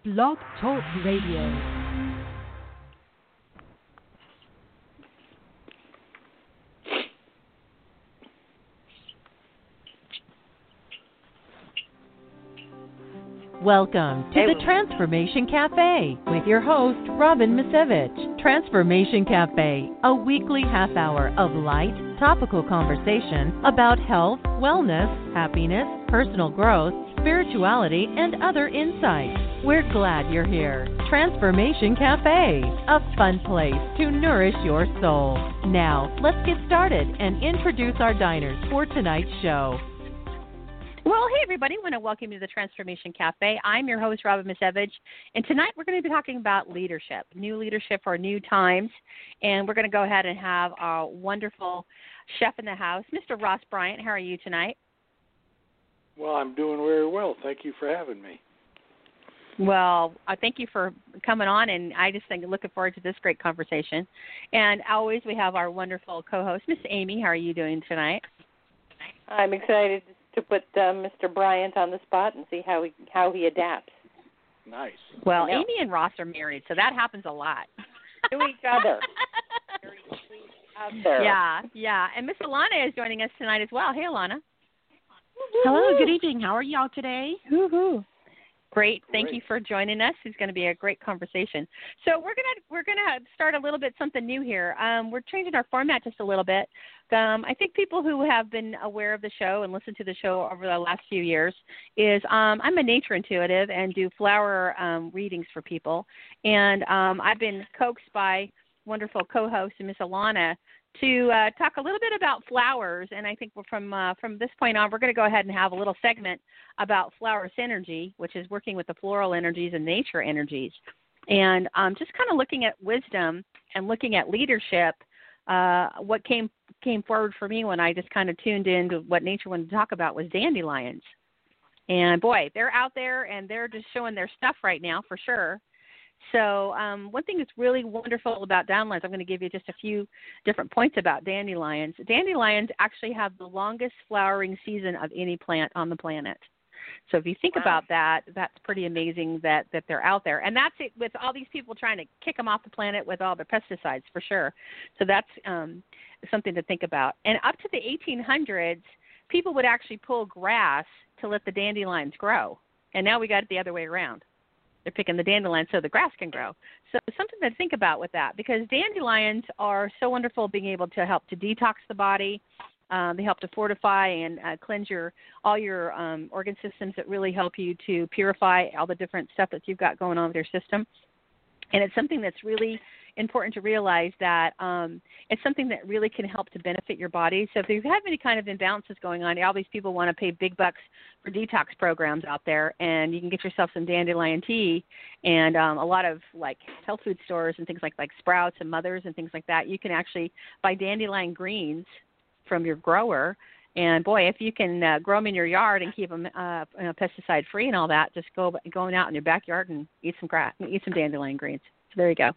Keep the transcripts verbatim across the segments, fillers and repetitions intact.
Blog Talk Radio. Welcome to the Transformation Cafe with your host, Robin Misevich. Transformation Cafe, a weekly half hour of light, topical conversation about health, wellness, happiness, personal growth, spirituality, and other insights. We're glad you're here. Transformation Cafe, a fun place to nourish your soul. Now, let's get started and introduce our diners for tonight's show. Well, hey, everybody. I want to welcome you to the Transformation Cafe. I'm your host, Robin Misevich, and tonight we're going to be talking about leadership, new leadership for new times, and we're going to go ahead and have our wonderful chef in the house, Mister Ross Bryant. How are you tonight? Well, I'm doing very well. Thank you for having me. Well, I thank you for coming on, and I just think looking forward to this great conversation. And always we have our wonderful co-host, Miss Amy. How are you doing tonight? I'm excited to put uh, Mister Bryant on the spot and see how he how he adapts. Nice. Well, Amy and Ross are married, so that happens a lot. To each other. Other. Yeah, yeah. And Miss Alana is joining us tonight as well. Hey, Alana. Hello, good evening. How are y'all today? Woo-hoo. Great. Thank Great. you for joining us. It's going to be a great conversation. So we're gonna we're gonna start a little bit something new here. Um, we're changing our format just a little bit. Um, I think people who have been aware of the show and listened to the show over the last few years is um, I'm a nature intuitive and do flower um, readings for people. And um, I've been coaxed by wonderful co-host Miss Alana to uh, talk a little bit about flowers, and I think we're from uh, from this point on, we're going to go ahead and have a little segment about flower synergy, which is working with the floral energies and nature energies, and um, just kind of looking at wisdom and looking at leadership. Uh, what came came forward for me when I just kind of tuned into what nature wanted to talk about was dandelions, and boy, they're out there and they're just showing their stuff right now for sure. So um, one thing that's really wonderful about dandelions, I'm going to give you just a few different points about dandelions. Dandelions actually have the longest flowering season of any plant on the planet. So if you think wow. about that, that's pretty amazing that, that they're out there. And that's it with all these people trying to kick them off the planet with all the pesticides for sure. So that's um, something to think about. And up to the eighteen hundreds, people would actually pull grass to let the dandelions grow. And now we got it the other way around. They're picking the dandelions so the grass can grow. So something to think about with that, because dandelions are so wonderful being able to help to detox the body. Um, they help to fortify and uh, cleanse your all your um, organ systems that really help you to purify all the different stuff that you've got going on with your system. And it's something that's really important to realize that um, it's something that really can help to benefit your body. So if you have any kind of imbalances going on, all these people want to pay big bucks for detox programs out there, and you can get yourself some dandelion tea and um, a lot of like health food stores and things like, like Sprouts and Mothers and things like that. You can actually buy dandelion greens from your grower. And boy, if you can uh, grow them in your yard and keep them uh, you know, pesticide free and all that, just go going out in your backyard and eat some grass, eat some dandelion greens. So there you go.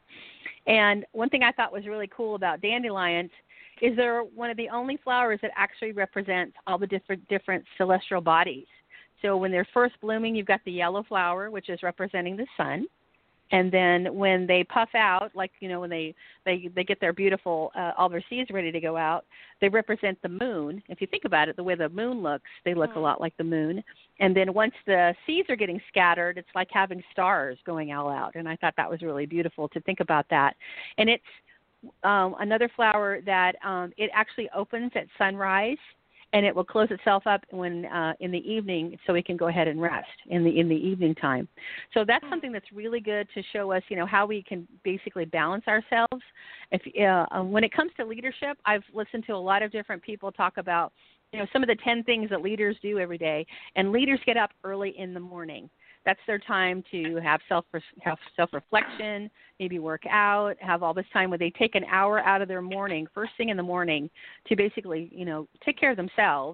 And one thing I thought was really cool about dandelions is they're one of the only flowers that actually represents all the different different celestial bodies. So when they're first blooming, you've got the yellow flower, which is representing the sun. And then when they puff out, like, you know, when they, they, they get their beautiful, uh, all their seeds ready to go out, they represent the moon. If you think about it, the way the moon looks, they look mm-hmm. a lot like the moon. And then once the seeds are getting scattered, it's like having stars going all out. And I thought that was really beautiful to think about that. And it's um, another flower that um, it actually opens at sunrise, and it will close itself up when uh, in the evening, so we can go ahead and rest in the in the evening time. So that's something that's really good to show us, you know, how we can basically balance ourselves. If uh, when it comes to leadership, I've listened to a lot of different people talk about, you know, some of the ten things that leaders do every day, and leaders get up early in the morning. That's their time to have self have self-reflection, maybe work out, have all this time where they take an hour out of their morning, first thing in the morning, to basically, you know, take care of themselves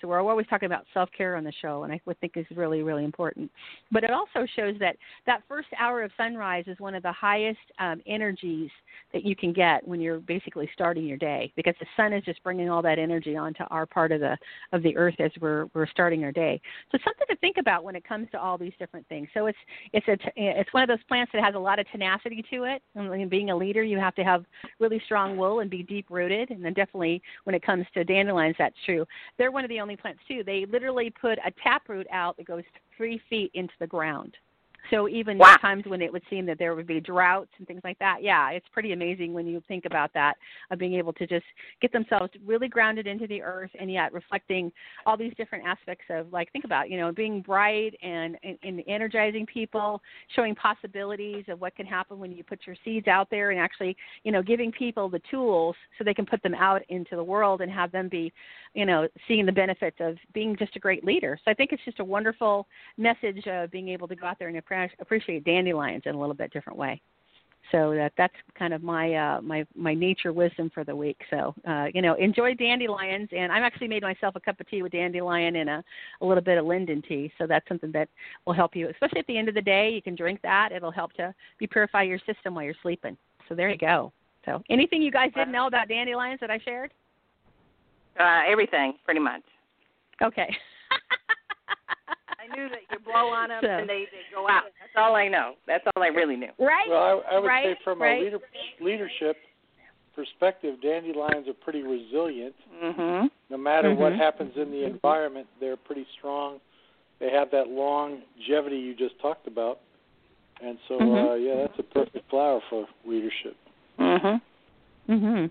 So we're always talking about self-care on the show, and I would think is really, really important. But it also shows that that first hour of sunrise is one of the highest um, energies that you can get when you're basically starting your day, because the sun is just bringing all that energy onto our part of the of the earth as we're we're starting our day. So it's something to think about when it comes to all these different things. So it's it's a it's one of those plants that has a lot of tenacity to it. And being a leader, you have to have really strong will and be deep rooted. And then definitely when it comes to dandelions, that's true. They're one of the only plants too. They literally put a taproot out that goes three feet into the ground. So even wow. times when it would seem that there would be droughts and things like that, yeah, it's pretty amazing when you think about that, of being able to just get themselves really grounded into the earth and yet reflecting all these different aspects of, like, think about, you know, being bright and, and, and energizing people, showing possibilities of what can happen when you put your seeds out there, and actually, you know, giving people the tools so they can put them out into the world and have them be, you know, seeing the benefits of being just a great leader. So I think it's just a wonderful message of being able to go out there and appreciate dandelions in a little bit different way. So that that's kind of my uh, my my nature wisdom for the week. So uh, you know, enjoy dandelions, and I've actually made myself a cup of tea with dandelion and a, a little bit of linden tea. So that's something that will help you, especially at the end of the day. You can drink that; it'll help to be purify your system while you're sleeping. So there you go. So anything you guys didn't know about dandelions that I shared? Uh, everything, pretty much. Okay. I knew that you blow on them so. and they, they go out. That's all I know. That's all I really knew. Right. Well, I, I would right, say from right. a leader, leadership perspective, dandelions are pretty resilient. Mm-hmm. No matter mm-hmm. what happens in the environment, they're pretty strong. They have that longevity you just talked about. And so, mm-hmm. uh, yeah, that's a perfect flower for leadership. Mm-hmm. Mm-hmm.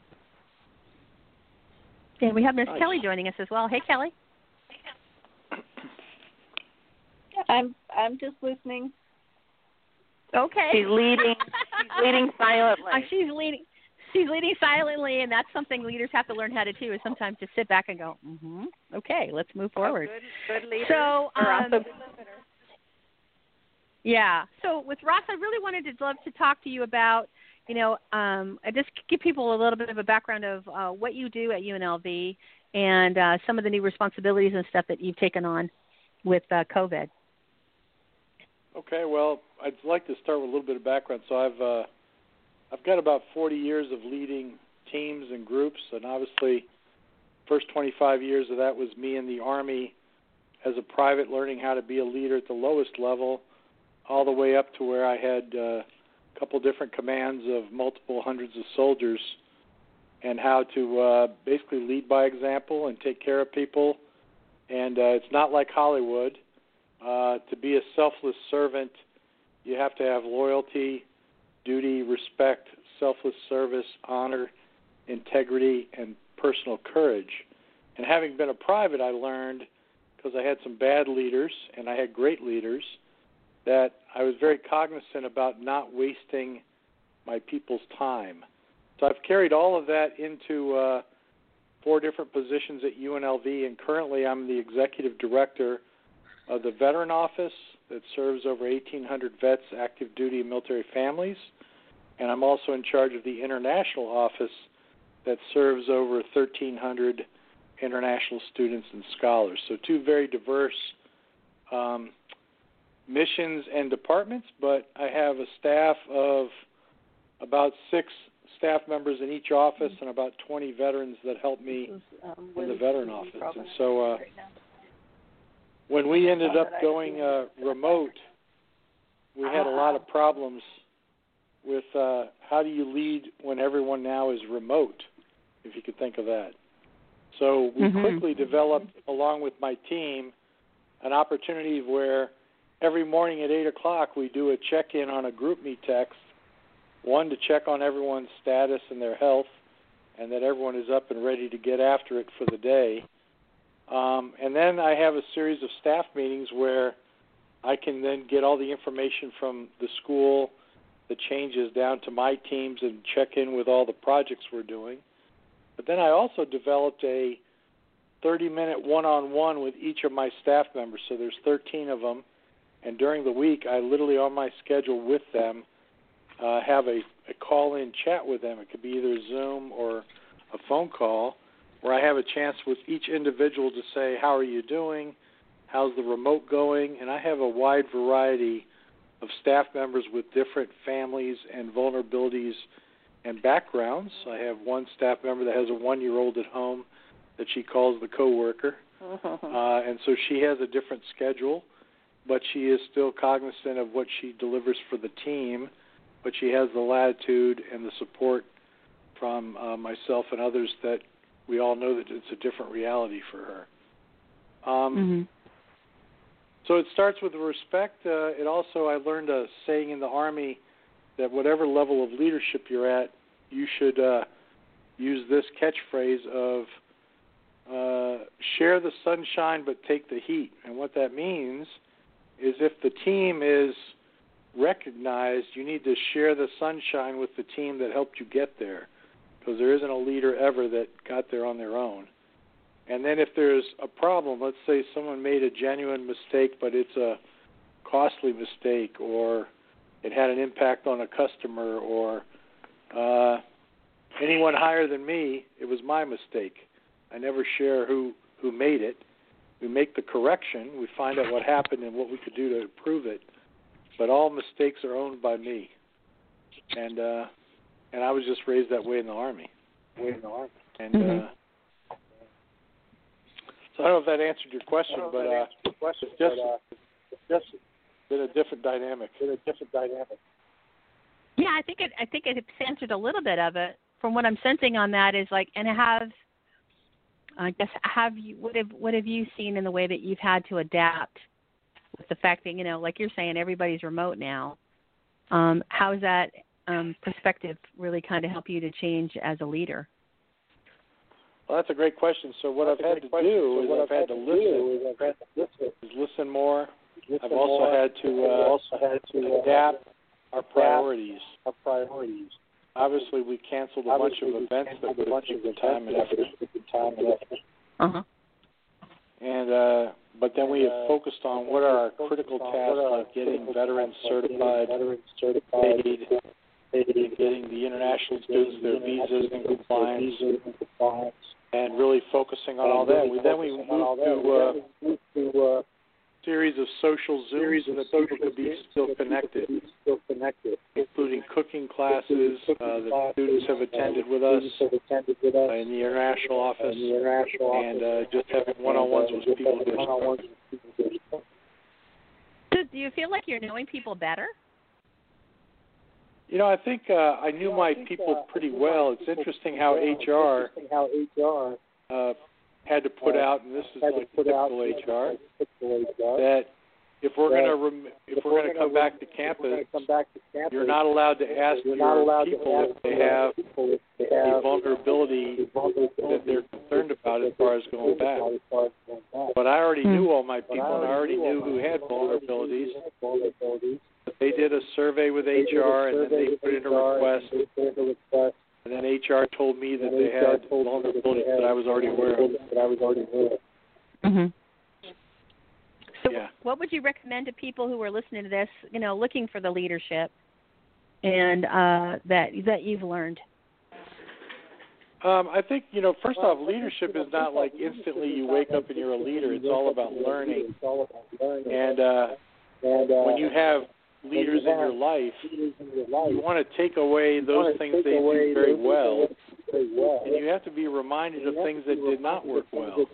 And we have Miss Nice. Kelly joining us as well. Hey, Kelly. I'm I'm just listening. Okay. She's leading. She's leading silently. Uh, she's leading. She's leading silently, and that's something leaders have to learn how to do. Is sometimes just sit back and go, mm-hmm. Okay, let's move forward. Oh, good, good leaders so, um, are also good listeners. Yeah. So with Ross, I really wanted to love to talk to you about, you know, um, I just give people a little bit of a background of uh, what you do at U N L V and uh, some of the new responsibilities and stuff that you've taken on with uh, COVID. Okay, well, I'd like to start with a little bit of background. So I've uh, I've got about forty years of leading teams and groups, and obviously, first twenty-five years of that was me in the Army as a private, learning how to be a leader at the lowest level, all the way up to where I had uh, a couple different commands of multiple hundreds of soldiers, and how to uh, basically lead by example and take care of people. And uh, it's not like Hollywood. Uh, to be a selfless servant, you have to have loyalty, duty, respect, selfless service, honor, integrity, and personal courage. And having been a private, I learned, because I had some bad leaders and I had great leaders, that I was very cognizant about not wasting my people's time. So I've carried all of that into uh, four different positions at U N L V, and currently I'm the executive director of the Veteran Office that serves over eighteen hundred vets, active duty, and military families. And I'm also in charge of the International Office that serves over thirteen hundred international students and scholars. So two very diverse um, missions and departments, but I have a staff of about six staff members in each office and about twenty veterans that help me Is, um, in the with Veteran the Office. program And so uh, right now. when we ended up going uh, remote, we had a lot of problems with uh, how do you lead when everyone now is remote, if you could think of that. So we mm-hmm. quickly developed, along with my team, an opportunity where every morning at eight o'clock we do a check-in on a GroupMe text, one, to check on everyone's status and their health, and that everyone is up and ready to get after it for the day. Um, and then I have a series of staff meetings where I can then get all the information from the school, the changes down to my teams, and check in with all the projects we're doing. But then I also developed a thirty-minute one-on-one with each of my staff members. So there's thirteen of them. And during the week, I literally, on my schedule with them, uh, have a, a call-in chat with them. It could be either Zoom or a phone call. where I have a chance with each individual to say, how are you doing? How's the remote going? And I have a wide variety of staff members with different families and vulnerabilities and backgrounds. I have one staff member that has a one-year-old at home that she calls the coworker, uh, and so she has a different schedule, but she is still cognizant of what she delivers for the team, but she has the latitude and the support from uh, myself and others that we all know that it's a different reality for her. Um, mm-hmm. So it starts with respect. Uh, it also, I learned a saying in the Army that whatever level of leadership you're at, you should uh, use this catchphrase of uh, share the sunshine but take the heat. And what that means is if the team is recognized, you need to share the sunshine with the team that helped you get there, because there isn't a leader ever that got there on their own. And then if there's a problem, let's say someone made a genuine mistake, but it's a costly mistake, or it had an impact on a customer, or uh, anyone higher than me, it was my mistake. I never share who, who made it. We make the correction. We find out what happened and what we could do to improve it. But all mistakes are owned by me. And uh, and I was just raised that way in the Army. Way in the Army. And mm-hmm. uh, so I don't know if that answered your question, but uh, question, it's just, but, uh, it's just been a different dynamic. Been a different dynamic. Yeah, I think it. I think it's answered a little bit of it. From what I'm sensing on that is like, and have, I guess, have you? What have What have you seen in the way that you've had to adapt with the fact that, you know, like you're saying, everybody's remote now? Um, how has that um, perspective really kind of help you to change as a leader? Well, that's a great question. So what I've had to do is I've had to listen. Is listen more. I've also had to uh, also had to adapt our priorities. Our priorities. Obviously, we canceled a bunch of events that would have taken time and effort. Time and effort. Uh-huh. And uh, but then we have focused on what are our critical tasks, like getting veterans certified, paid, getting the international students their visas in compliance, and really focusing on all that. We then we moved to a uh, series of social Zooms so that people could be still connected, including cooking classes uh, that students have attended with us uh, in the international office, and uh, just having one-on-ones with people who are So do you feel like you're knowing people better? You know, I think uh, I knew my people pretty well. It's interesting how H R uh, had to put out, and this is like typical H R, that if we're going to rem- if we're going to come back to campus, you're not allowed to ask your people if they have a vulnerability that they're concerned about as far as going back. But I already knew all my people, and I already knew who had vulnerabilities. But they did a survey with H R, and then they put in a request. And then H R told me that they had vulnerabilities that I was already aware of. Mm-hmm. So yeah. What would you recommend to people who are listening to this, you know, looking for the leadership and uh, that that you've learned? Um, I think, you know, first off, leadership is not like instantly you wake up and you're a leader. It's all about learning. And uh, when you have leaders in your life, you want to take away those things they do very well, and you have to be reminded of things that did not work well.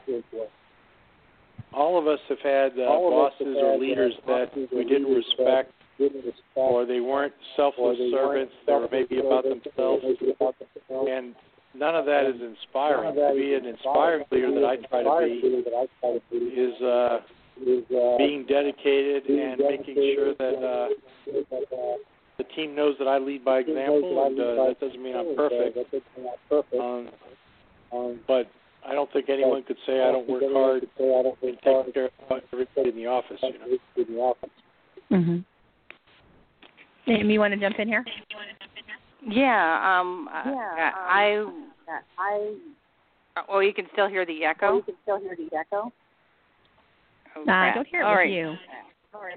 All of us have had uh, bosses or leaders that we didn't respect, or they weren't selfless servants, they were maybe about themselves, and none of that is inspiring. To be an inspiring leader that I try to be is uh, being dedicated and making sure that uh, the team knows that I lead by example, and uh, that doesn't mean I'm perfect. Um, but I don't think anyone could say I don't work hard and take care of everybody in the office. You know. Mm-hmm. Amy, you want to jump in here? Yeah. Um. Yeah. I. I. Oh, you can still hear the echo. Oh, you can still hear the echo. Oh, uh, I don't hear it All with right. you. All right.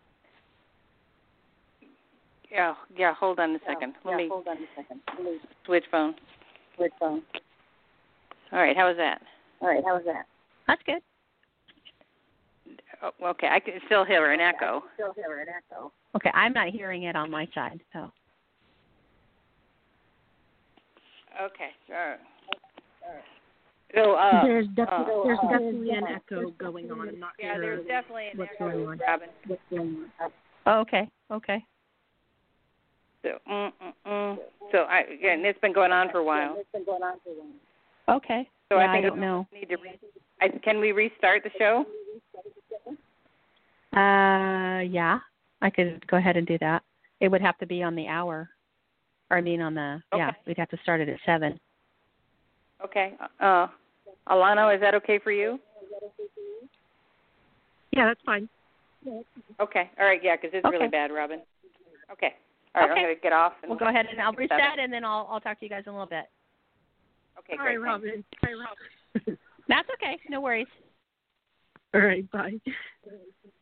Yeah. Yeah. Hold on a second. Yeah, Let yeah, me hold on a second. Let me switch phone. switch phone. All right, how was that? All right, how was that? That's good. Oh, okay, I can still hear an echo. Still hear an echo. Okay, I'm not hearing it on my side, so. Okay, all right. So, uh, there's definitely uh, there's uh, definitely an echo going on. I'm not yeah, sure there's definitely an what's echo, going on. Robin. What's going on? Oh, okay, okay. So, mm, mm, mm. so I, again, it's been going on for a while. It's been going on for a while. Okay. So yeah, I think I don't know. Need to re- I, can we restart the show? Uh, yeah, I could go ahead and do that. It would have to be on the hour. Or I mean on the, Okay. yeah, we'd have to start it at seven. Okay. Uh, Alana, is that okay for you? Yeah, that's fine. Okay. All right. Yeah, because it's Okay. really bad, Robin. Okay. All right. Okay. I'm going to get off. And We'll go ahead and I'll reset, seven. and then I'll I'll talk to you guys in a little bit. Okay. Hi, Great. Robin. Hi, Robin. That's okay. No worries. All right, bye.